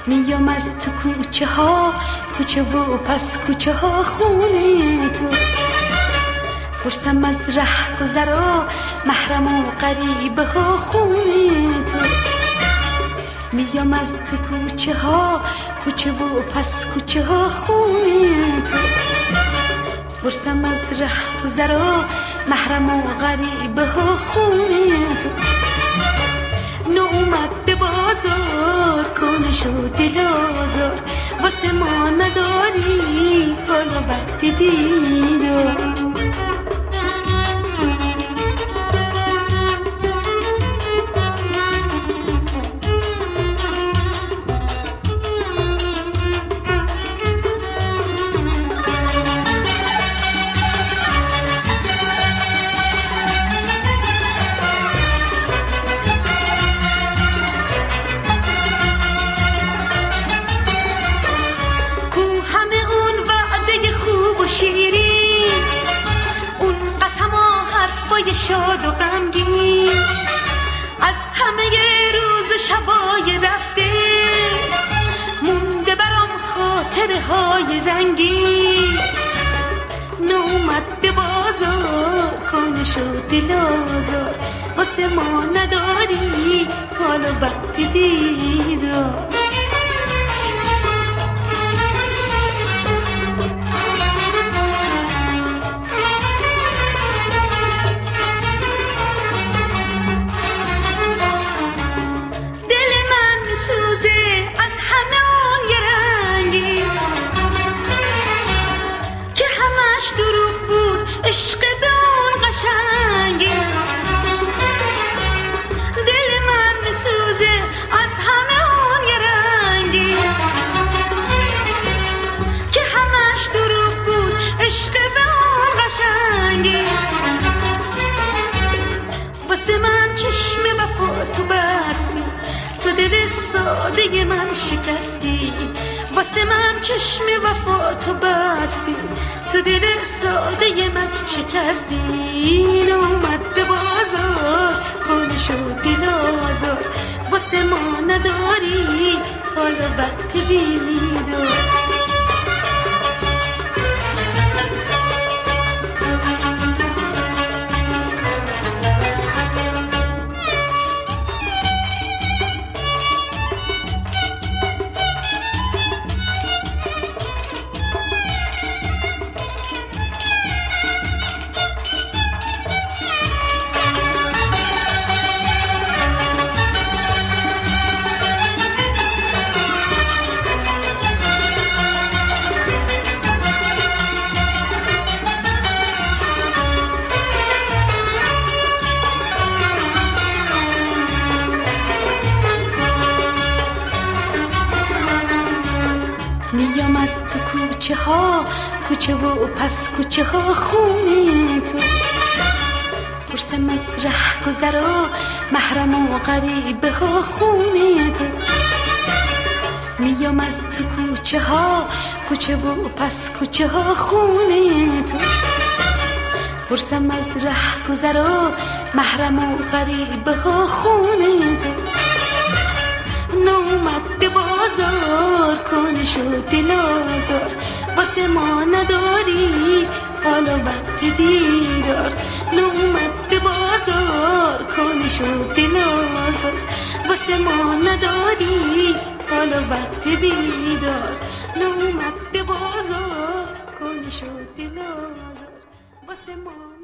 میام از تو کوچه ها، کوچه و پس کوچه ها خونه تو. پرسم از ره گذرا، محرم و غریبه ها خونه تو. میام از تو کوچه ها، کوچه و پس کوچه ها خونه تو. پرسم از ره گذرا، محرم و غریبه ها خونه تو. نومد به بازار، کنه شد دل آزار، واسه ما نداری حالا وقت دیدار. شاد و غمگین از همه روز شبای رفته، مونده برام خاطره های رنگین. نومد به بازار، کنه شد دل آزار، واسه ما نداری حالا وقت دیدار. ساده من شکستی، واسه من چشم وفا تو بستی، تو دل ساده من شکستی. اومد به بازار، کنه شد دل آزار، واسه ما نداری حالا وقت دیدار. میام از تو کوچه ها، کوچه و پس کوچه ها خونه تو. پرسم از ره گذرا، محرم و غریبه ها خونه تو. میام از تو کوچه ها، کوچه و پس کوچه ها خونه تو. پرسم از ره گذرا، محرم و غریبه ها خونه تو. نومد به بازار، کنه شد دل آزار، واسه ما نداری حالا وقت دیدار. نومد به بازار، کنه شد دل آزار، واسه ما نداری حالا وقت دیدار. نومد به بازار، کنه شد دل آزار، واسه ما